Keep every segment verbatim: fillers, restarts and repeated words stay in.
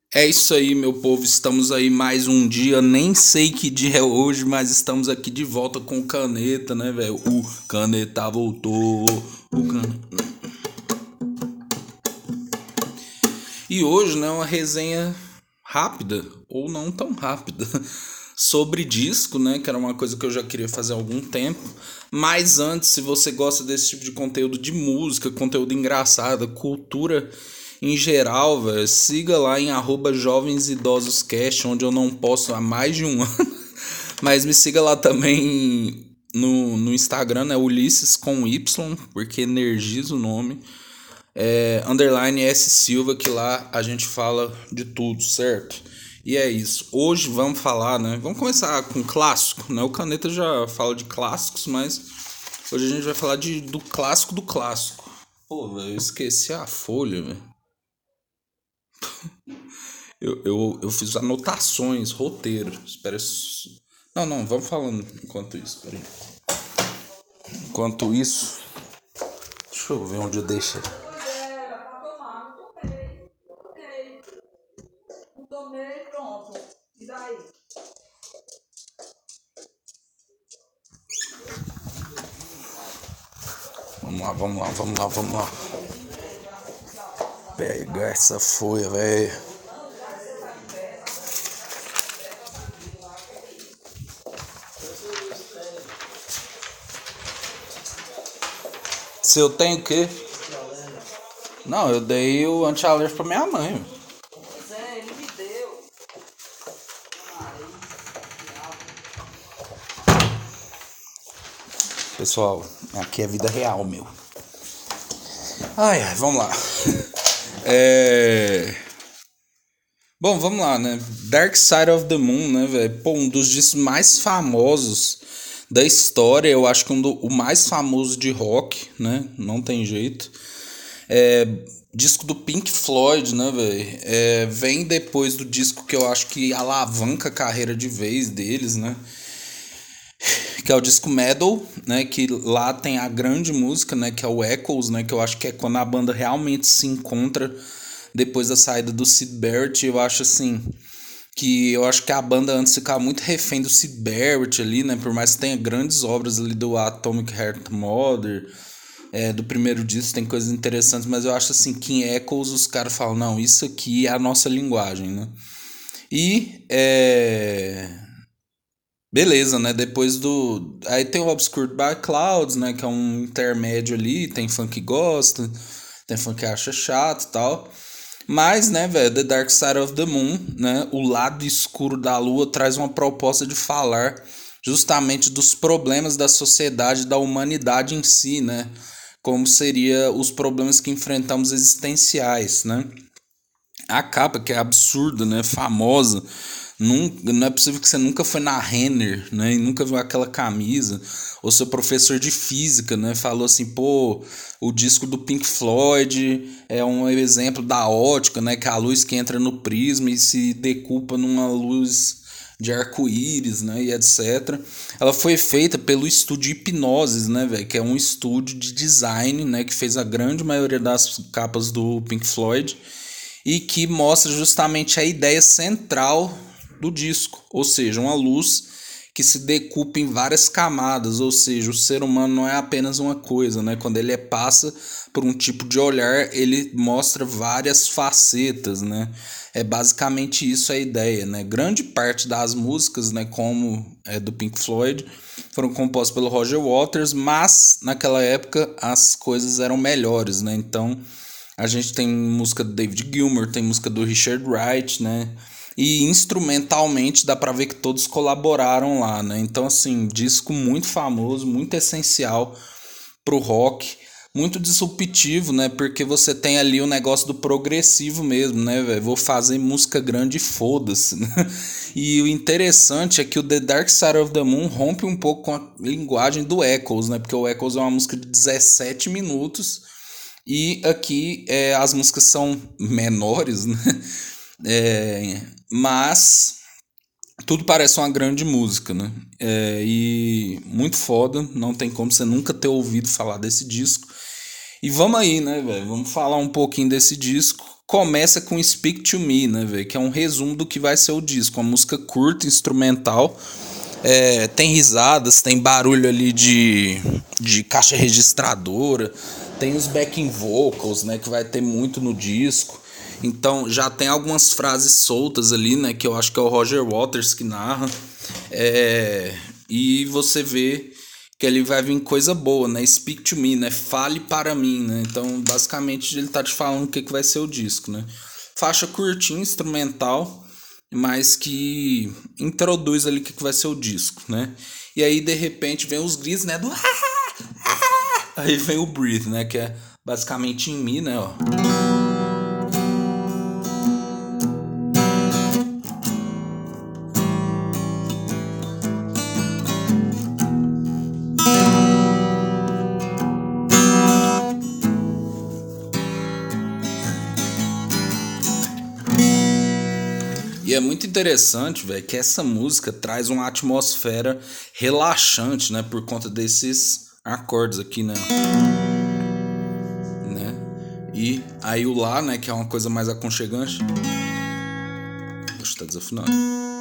É isso aí, meu povo. Estamos aí mais um dia. Nem sei que dia é hoje, mas estamos aqui de volta com o Caneta, né, velho? O Caneta voltou. O can... E hoje, né, uma resenha rápida, ou não tão rápida, sobre disco, né? Que era uma coisa que eu já queria fazer há algum tempo. Mas antes, se você gosta desse tipo de conteúdo de música, conteúdo engraçado, cultura em geral, velho, siga lá em arroba Jovens Idosos Cast, onde eu não posto há mais de um ano. Mas me siga lá também no, no Instagram, né? Ulisses com Y, porque energiza o nome. É, underline S Silva, que lá a gente fala de tudo, certo? E é isso. Hoje vamos falar, né? Vamos começar com clássico, né? O Caneta já fala de clássicos, mas hoje a gente vai falar de, do clássico do clássico. Pô, velho, eu esqueci a folha, velho. Eu, eu, eu fiz anotações, roteiro. Espera. Não, não, vamos falando enquanto isso. Peraí. Enquanto isso, deixa eu ver onde eu deixei. Tomei, pronto. E daí? Vamos lá, vamos lá, vamos lá, vamos lá. Pega essa folha, velho. Se eu tenho o quê? Não, eu dei o anti-alérgico pra minha mãe. Pois é, ele me deu. Pessoal, aqui é vida real, meu. Ai, ai, vamos lá. É... Bom, vamos lá, né? Dark Side of the Moon, né, velho? Pô, um dos discos mais famosos da história. Eu acho que um do, o mais famoso de rock, né? Não tem jeito. É, disco do Pink Floyd, né, velho? É, vem depois do disco que eu acho que alavanca a carreira de vez deles, né? Que é o disco Metal, né? Que lá tem a grande música, né? Que é o Echoes, né? Que eu acho que é quando a banda realmente se encontra depois da saída do Syd Barrett. Eu acho assim que eu acho que a banda antes ficava muito refém do Syd Barrett ali, né? Por mais que tenha grandes obras ali do Atomic Heart Mother, é, do primeiro disco, tem coisas interessantes, mas eu acho assim que em Echoes os caras falam, não, isso aqui é a nossa linguagem, né? E é... beleza, né? Depois do. Aí tem o Obscured by Clouds, né? Que é um intermédio ali. Tem funk que gosta, tem funk que acha chato e tal. Mas, né, velho, The Dark Side of the Moon, né? O lado escuro da lua traz uma proposta de falar justamente dos problemas da sociedade, da humanidade em si, né? Como seria os problemas que enfrentamos existenciais, né? A capa, que é absurda, né? Famosa. Não, não é possível que você nunca foi na Renner, né? E nunca viu aquela camisa. Ou seu professor de física, né? Falou assim, pô, o disco do Pink Floyd é um exemplo da ótica, né? Que é a luz que entra no prisma e se decupa numa luz de arco-íris, né? E etcétera. Ela foi feita pelo estúdio Hipnoses, né, velho? Que é um estúdio de design, né? Que fez a grande maioria das capas do Pink Floyd e que mostra justamente a ideia central do disco, ou seja, uma luz que se decupa em várias camadas, ou seja, o ser humano não é apenas uma coisa, né? Quando ele passa por um tipo de olhar, ele mostra várias facetas, né? É basicamente isso a ideia, né? Grande parte das músicas, né, como é do Pink Floyd, foram compostas pelo Roger Waters, mas naquela época as coisas eram melhores, né? Então a gente tem música do David Gilmour, tem música do Richard Wright, né? E instrumentalmente dá pra ver que todos colaboraram lá, né? Então, assim, disco muito famoso, muito essencial pro rock, muito disruptivo, né? Porque você tem ali o negócio do progressivo mesmo, né, velho? Vou fazer música grande e foda-se, né? E o interessante é que o The Dark Side of the Moon rompe um pouco com a linguagem do Echoes, né? Porque o Echoes é uma música de dezessete minutos e aqui é, as músicas são menores, né? É, mas tudo parece uma grande música, né? É, e muito foda, não tem como você nunca ter ouvido falar desse disco. E vamos aí, né, velho? Vamos falar um pouquinho desse disco. começa com Speak to Me, né, velho? Que é um resumo do que vai ser o disco. Uma música curta, instrumental. É, tem risadas, tem barulho ali de, de caixa registradora. Tem os backing vocals, né? Que vai ter muito no disco. Então já tem algumas frases soltas ali, né? Que eu acho que é o Roger Waters que narra. É, e você vê que ele vai vir coisa boa, né? Speak to me, né? Fale para mim, né? Então, basicamente, ele tá te falando o que, que vai ser o disco, né? Faixa curtinha, instrumental, mas que introduz ali o que, que vai ser o disco, né? E aí, de repente, vem os gritos, né? Do... Aí vem o Breathe, né? Que é basicamente em mim, né? Ó. E é muito interessante, velho, que essa música traz uma atmosfera relaxante, né? Por conta desses acordes aqui, né? né? E aí o Lá, né? Que é uma coisa mais aconchegante. Poxa, tá desafinado.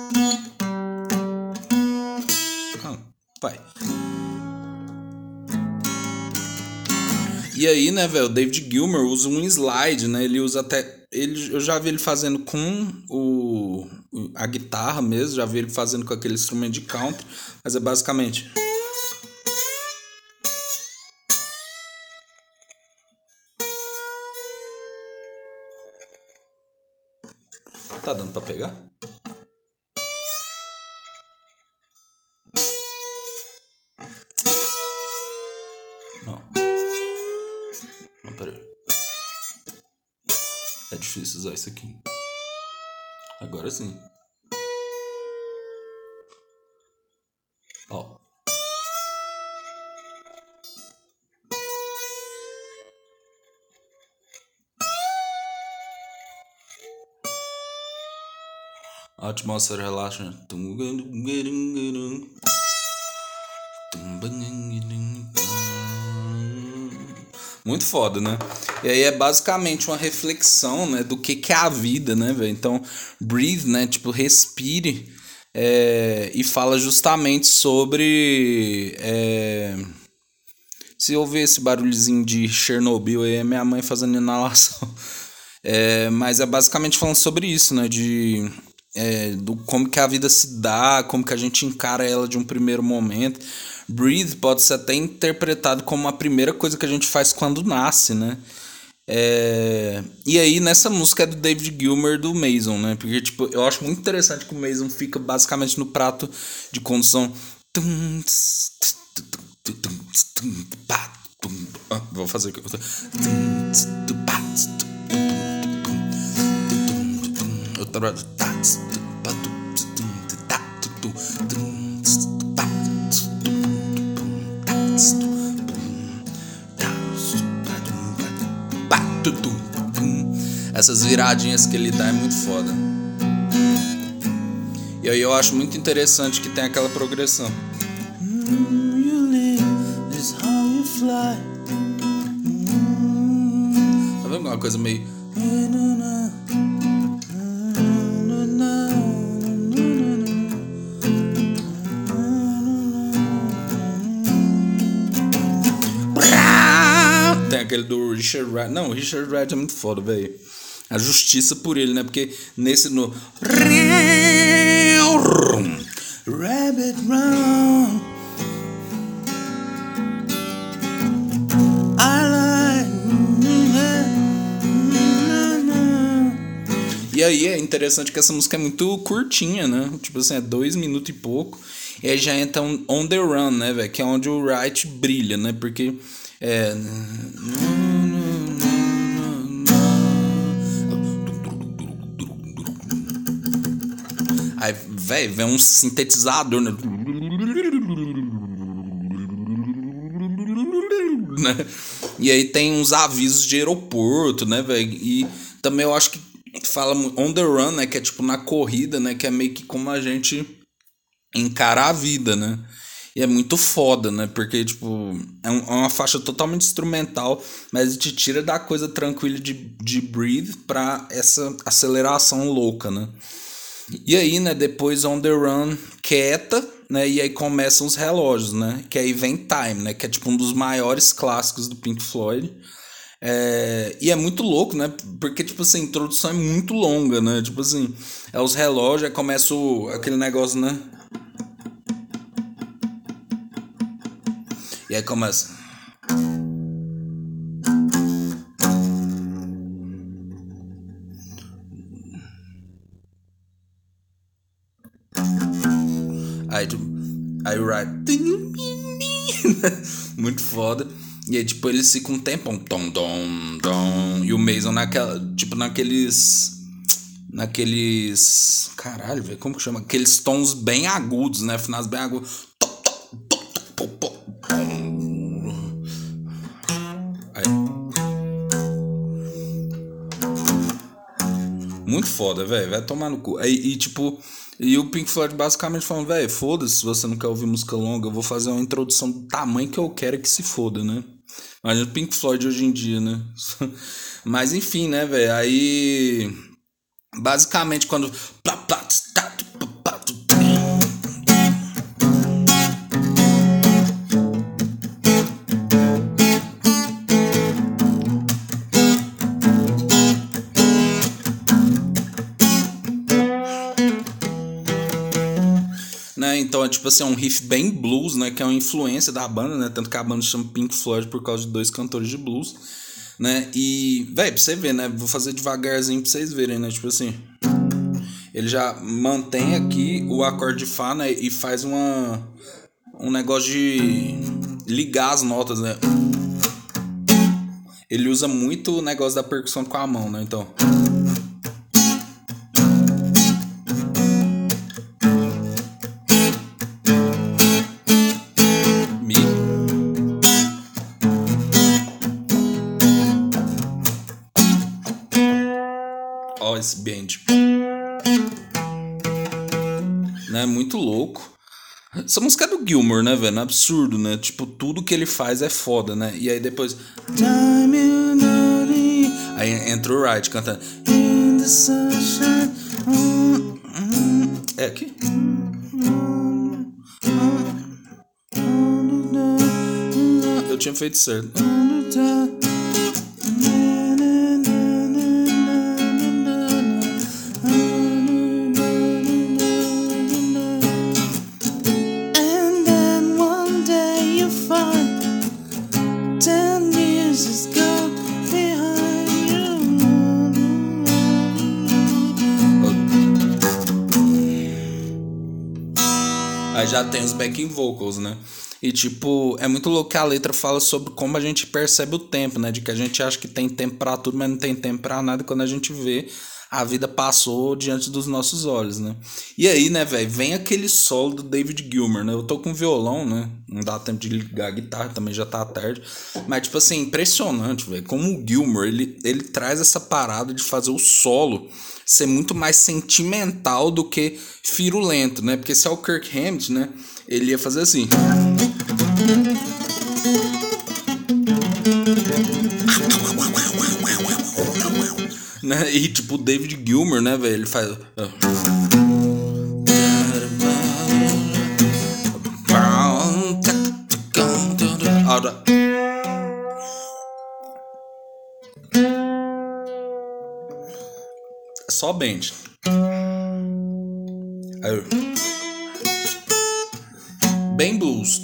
Ah, pai. E aí, né, velho, o David Gilmour usa um slide, né? Ele usa até... Ele, eu já vi ele fazendo com o, a guitarra mesmo, já vi ele fazendo com aquele instrumento de country, mas é basicamente... Tá dando pra pegar? Não. Não, peraí. É difícil usar isso aqui. Agora sim. Ó. A atmosfera relaxa. Muito foda, né? E aí é basicamente uma reflexão, né, do que, que é a vida, né, velho? Então, breathe, né, tipo, respire, é, e fala justamente sobre... É, se ouvir esse barulhozinho de Chernobyl aí, é minha mãe fazendo inalação. É, mas é basicamente falando sobre isso, né, de... É, do como que a vida se dá, como que a gente encara ela de um primeiro momento. Breathe pode ser até interpretado como a primeira coisa que a gente faz quando nasce, né? É... E aí nessa música é do David Gilmour do Mason, né? Porque tipo, eu acho muito interessante que o Mason fica basicamente no prato de condução. Ah, vou fazer o que eu tô... Outra... Essas viradinhas que ele dá é muito foda. E aí eu acho muito interessante que tem aquela progressão. Tá vendo uma coisa meio... Tem aquele do Richard Red. Não, o Richard Red é muito foda, velho. A justiça por ele, né? Porque nesse no... Rabbit Run. E aí é interessante que essa música é muito curtinha, né? Tipo assim, é dois minutos e pouco. E aí já entra um On The Run, né, velho? Que é onde o Wright brilha, né? Porque... É... Aí, velho, vem um sintetizador, né? né? E aí tem uns avisos de aeroporto, né, velho? E também eu acho que fala on the run, né? Que é tipo na corrida, né? Que é meio que como a gente encara a vida, né? E é muito foda, né? Porque, tipo, é, um- é uma faixa totalmente instrumental, mas te tira da coisa tranquila de, de Breathe pra essa aceleração louca, né? E aí, né, depois On The Run quieta, né, e aí começam os relógios, né, que aí vem Time, né, que é tipo um dos maiores clássicos do Pink Floyd. É, e é muito louco, né, porque, tipo assim, a introdução é muito longa, né, tipo assim, é os relógios, aí começa o, aquele negócio, né, e aí começa... Aí, tipo, aí o Ride... Muito foda. E aí, tipo, eles ficam um tempão. Tom, tom, tom. E o Mason naquela. Tipo, naqueles. Naqueles. Caralho, velho. Como que chama? Aqueles tons bem agudos, né? Finais bem agudos. Aí. Muito foda, velho. Vai tomar no cu. Aí, e tipo. E o Pink Floyd basicamente falando, velho, foda-se se você não quer ouvir música longa, eu vou fazer uma introdução do tamanho que eu quero que se foda, né? Mas o Pink Floyd hoje em dia, né? Mas enfim, né, velho? Aí. Basicamente, quando. Né, então é tipo assim, é um riff bem blues, né? Que é uma influência da banda, né? Tanto que a banda chama Pink Floyd por causa de dois cantores de blues, né? E, velho, pra você ver, né? Vou fazer devagarzinho pra vocês verem, né? Tipo assim, ele já mantém aqui o acorde de Fá, né? E faz uma um negócio de ligar as notas, né? Ele usa muito o negócio da percussão com a mão, né? Então, Mi. Ó, esse bend. Né? Muito louco. Essa música é do Gilmour, né, velho? É absurdo, né? Tipo, tudo que ele faz é foda, né? E aí depois. Aí entra o Wright cantando. In the sunshine. É aqui? Eu tinha feito certo. Aí já tem os backing vocals, né? E tipo, é muito louco que a letra fala sobre como a gente percebe o tempo, né? De que a gente acha que tem tempo pra tudo, mas não tem tempo pra nada. Quando a gente vê, a vida passou diante dos nossos olhos, né? E aí, né, velho, vem aquele solo do David Gilmour, né? Eu tô com violão, né? Não dá tempo de ligar a guitarra, também já tá tarde. Mas, tipo assim, impressionante, velho. Como o Gilmour, ele, ele traz essa parada de fazer o solo ser muito mais sentimental do que firulento, né? Porque se é o Kirk Hammett, né? Ele ia fazer assim. Né? E tipo, o David Gilmour, né, velho? Ele faz. Só bend. Aí, bem blues.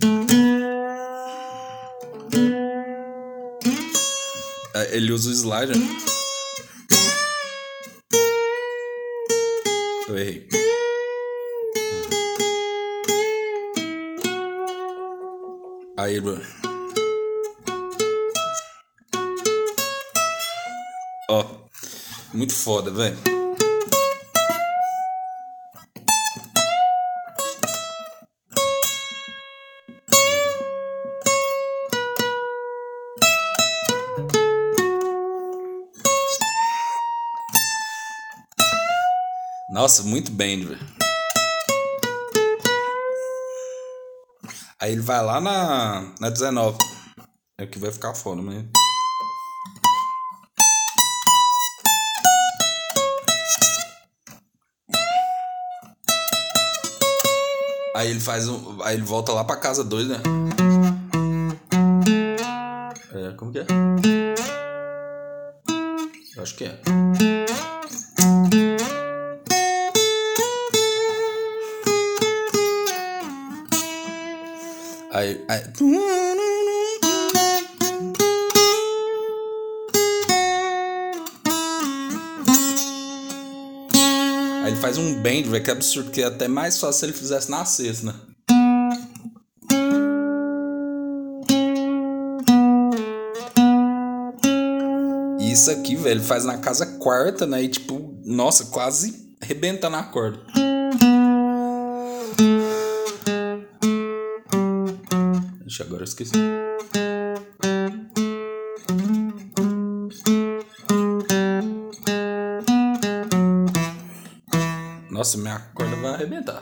Ele usa o slider. Eu errei. Aí, ó, muito foda, velho. Nossa, muito bem, velho. Aí ele vai lá na, na dezenove. É que vai ficar foda, mas. Aí ele faz um. Aí ele volta lá pra casa dois, né? É, como que é? Eu acho que é. Aí. Aí, aí ele faz um bend, velho, que é absurdo, que é até mais fácil se ele fizesse na sexta, né? E isso aqui, velho, ele faz na casa quarta, né? E tipo, nossa, quase arrebentando a corda. Deixa agora eu esqueci. Nossa, minha corda vai arrebentar.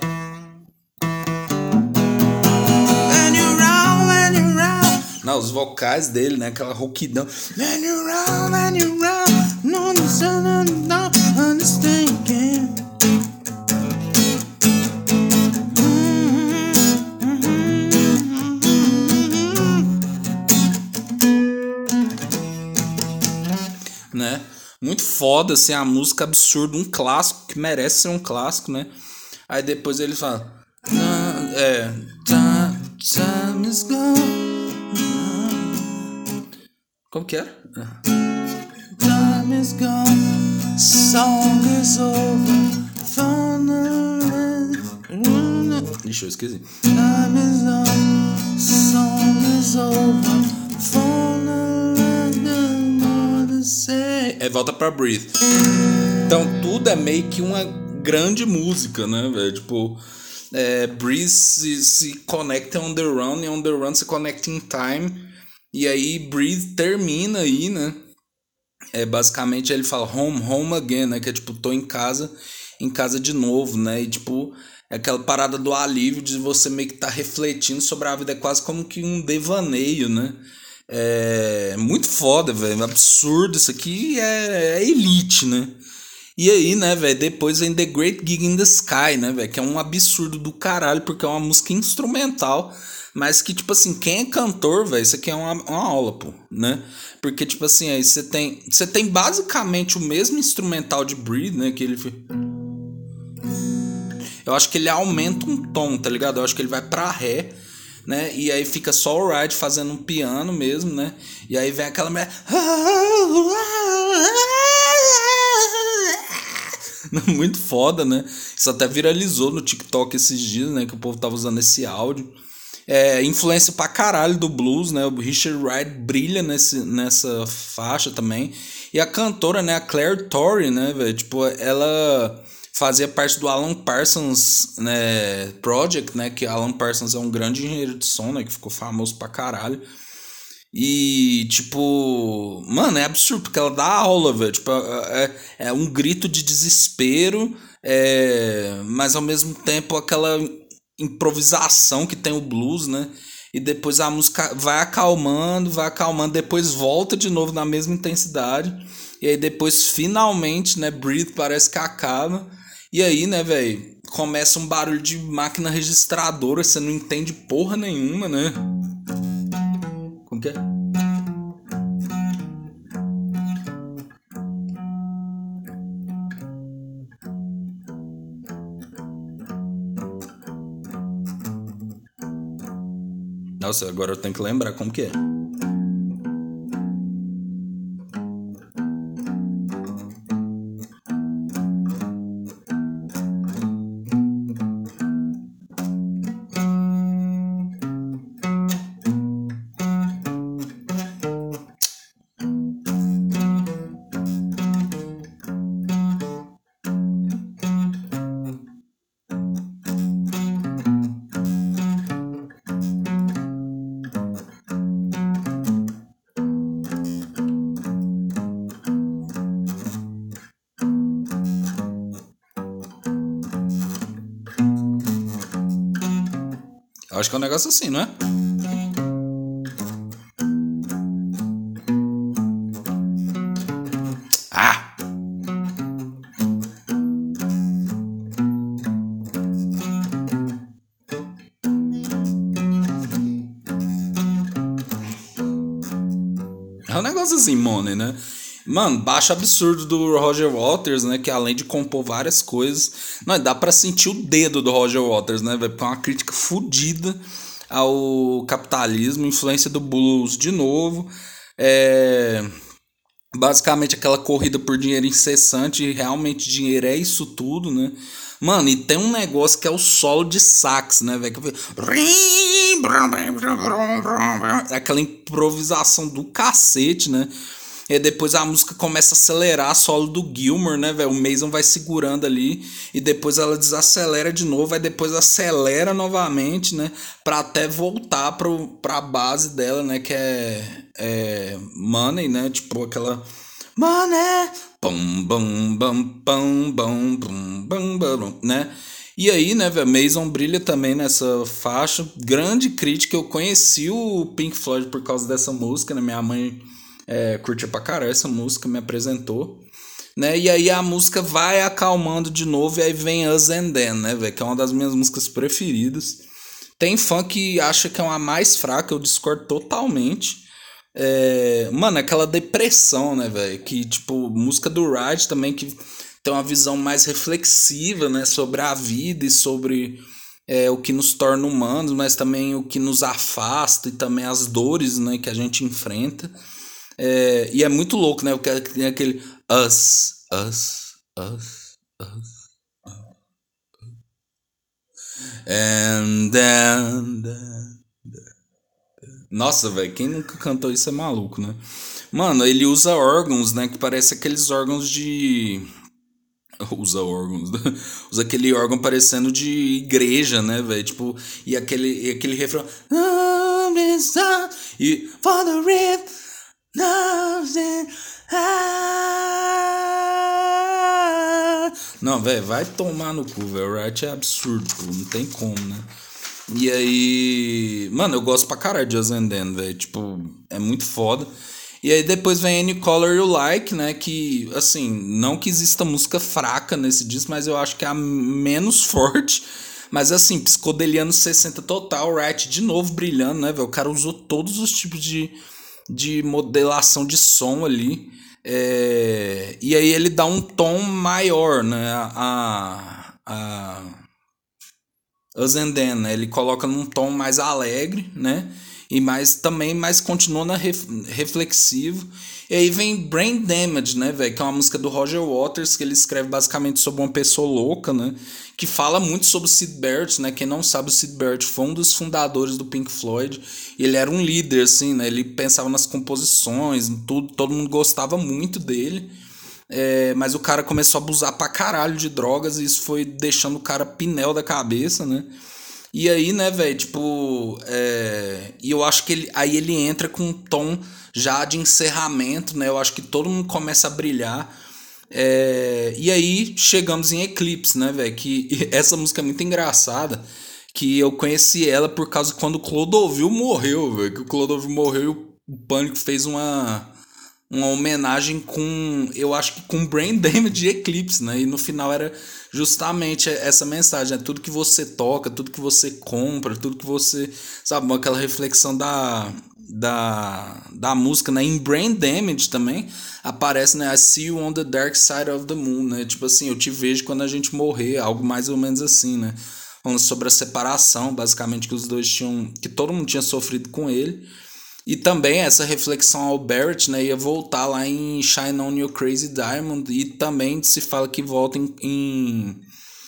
Não, os vocais dele, né? Aquela rouquidão. Né? Muito foda, assim, a música absurda, um clássico que merece ser um clássico, né? Aí depois ele fala. É. Time is gone. Como que era? Time is gone, song is over, Ixi, eu esqueci. Time is on, song is over, É, volta pra Breathe. Então tudo é meio que uma grande música, né, velho? Tipo, é, Breathe se, se conecta on the run e on the run se conecta in time. E aí Breathe termina aí, né? É, basicamente ele fala home, home again, né? Que é tipo, tô em casa, em casa de novo, né? E tipo, é aquela parada do alívio de você meio que tá refletindo sobre a vida, é quase como que um devaneio, né? É muito foda, velho, absurdo, isso aqui é, é elite, né? E aí, né, velho, depois vem The Great Gig in the Sky, né, velho, que é um absurdo do caralho, porque é uma música instrumental, mas que, tipo assim, quem é cantor, velho, isso aqui é uma, uma aula, pô, né? Porque, tipo assim, aí você tem, você tem basicamente o mesmo instrumental de Breathe, né, que ele... Eu acho que ele aumenta um tom, tá ligado? Eu acho que ele vai pra Ré, né? E aí fica só o Ride fazendo um piano mesmo, né? E aí vem aquela mulher... Muito foda, né? Isso até viralizou no TikTok esses dias, né? Que o povo tava usando esse áudio. É, influência pra caralho do blues, né? O Richard Wright brilha nesse, nessa faixa também. E a cantora, né? A Claire Torrey, né, velho? Tipo, ela fazia parte do Alan Parsons, né, Project, né? Que Alan Parsons é um grande engenheiro de som, né? Que ficou famoso pra caralho. E, tipo, mano, é absurdo, porque ela dá aula, velho. Tipo, é, é um grito de desespero, é, mas ao mesmo tempo aquela improvisação que tem o blues, né? E depois a música vai acalmando, vai acalmando, depois volta de novo na mesma intensidade. E aí depois, finalmente, né, Breathe parece que acaba. E aí, né, velho, começa um barulho de máquina registradora, você não entende porra nenhuma, né? Como que é? Nossa, agora eu tenho que lembrar como que é. Acho que é um negócio assim, não é? Ah! É um negócio assim, Money, né? Mano, baixo absurdo do Roger Waters, né? Que além de compor várias coisas, não, dá pra sentir o dedo do Roger Waters, né, velho? Porque é uma crítica fodida ao capitalismo, influência do blues de novo. É. Basicamente aquela corrida por dinheiro incessante, e realmente dinheiro é isso tudo, né? Mano, e tem um negócio que é o solo de sax, né, velho? Aquela improvisação do cacete, né? E depois a música começa a acelerar, solo do Gilmour, né, velho? O Mason vai segurando ali e depois ela desacelera de novo, aí depois acelera novamente, né? Pra até voltar pro, pra base dela, né? Que é, é Money, né? Tipo aquela. Money! Bum, bum, bum, bum, bum, bum, bum, bum, né? E aí, né, velho? Mason brilha também nessa faixa. Grande crítica, eu conheci o Pink Floyd por causa dessa música, né? Minha mãe. É, curtia pra caralho essa música, me apresentou, né? E aí a música vai acalmando de novo e aí vem Us and Then, né, velho? Que é uma das minhas músicas preferidas. Tem fã que acha que é uma mais fraca, eu discordo totalmente. É, mano, aquela depressão, né, velho? Que, tipo, música do Ride também, que tem uma visão mais reflexiva, né, sobre a vida e sobre é, o que nos torna humanos, mas também o que nos afasta e também as dores, né, que a gente enfrenta. É, e é muito louco, né? Porque tem aquele us, us, us, us. And then, then. Nossa, velho, quem nunca cantou isso é maluco, né? Mano, ele usa órgãos, né? Que parece aqueles órgãos de. Usa órgãos, né? Usa aquele órgão parecendo de igreja, né, velho? Tipo, e aquele, e aquele refrão. E for the real. Não, velho, vai tomar no cu, velho. O Riot é absurdo, pô, não tem como, né? E aí. Mano, eu gosto pra caralho de Us and Then, velho. Tipo, é muito foda. E aí depois vem Any Color You Like, né? Que, assim, não que exista música fraca nesse disco, mas eu acho que é a menos forte. Mas assim, psicodeliano sessenta total, Riot de novo brilhando, né, velho? O cara usou todos os tipos de, de modelação de som ali. É, e aí ele dá um tom maior, né? A, a Us and Then, né? Ele coloca num tom mais alegre, né? E mais também mais continua na ref, reflexivo. E aí vem Brain Damage, né, velho? Que é uma música do Roger Waters, que ele escreve basicamente sobre uma pessoa louca, né? Que fala muito sobre o Syd Barrett, né? Quem não sabe, o Syd Barrett foi um dos fundadores do Pink Floyd. Ele era um líder, assim, né? Ele pensava nas composições, em tudo, todo mundo gostava muito dele. É, mas o cara começou a abusar pra caralho de drogas e isso foi deixando o cara pinel da cabeça, né? E aí, né, velho, tipo. É... E eu acho que ele... aí ele entra com um tom já de encerramento, né? Eu acho que todo mundo começa a brilhar. É... E aí chegamos em Eclipse, né, velho? Que essa música é muito engraçada. Que eu conheci ela por causa quando o Clodovil morreu, velho. Que o Clodovil morreu e o Pânico fez uma uma homenagem com, eu acho que com Brain Damage e Eclipse, né? E no final era justamente essa mensagem, né? Tudo que você toca, tudo que você compra, tudo que você, sabe, aquela reflexão da, da, da música, né? Em Brain Damage também aparece, né? I see you on the dark side of the moon, né? Tipo assim, eu te vejo quando a gente morrer, algo mais ou menos assim, né? Falando sobre a separação, basicamente, que os dois tinham, que todo mundo tinha sofrido com ele. E também essa reflexão ao Barrett, né, ia voltar lá em Shine On Your Crazy Diamond. E também se fala que volta em, em,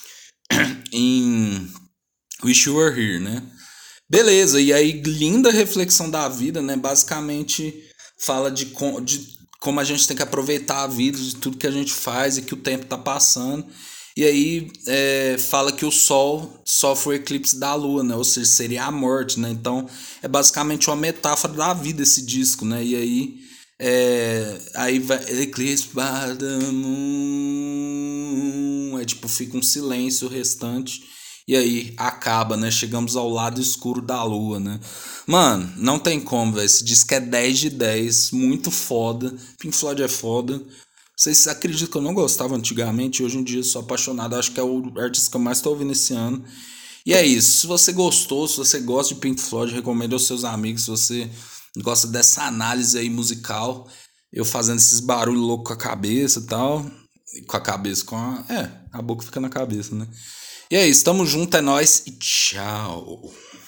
em Wish You Were Here, né? Beleza, e aí linda reflexão da vida, né? Basicamente fala de, com, de como a gente tem que aproveitar a vida, de tudo que a gente faz e que o tempo tá passando. E aí é, fala que o Sol sofre o eclipse da Lua, né? Ou seja, seria a morte, né? Então é basicamente uma metáfora da vida esse disco, né? E aí, é, aí vai Eclipse by the Moon, é tipo, fica um silêncio restante. E aí acaba, né? Chegamos ao lado escuro da lua, né? Mano, não tem como, velho. Esse disco é dez de dez, muito foda. Pink Floyd é foda. Vocês acreditam que eu não gostava antigamente? Hoje em dia eu sou apaixonado. Acho que é o artista que eu mais tô ouvindo esse ano. E é isso. Se você gostou, se você gosta de Pink Floyd, recomendo aos seus amigos. Se você gosta dessa análise aí musical, eu fazendo esses barulhos loucos com a cabeça e tal. Com a cabeça, com a. É, a boca fica na cabeça, né? E é isso. Tamo junto, é nóis e tchau.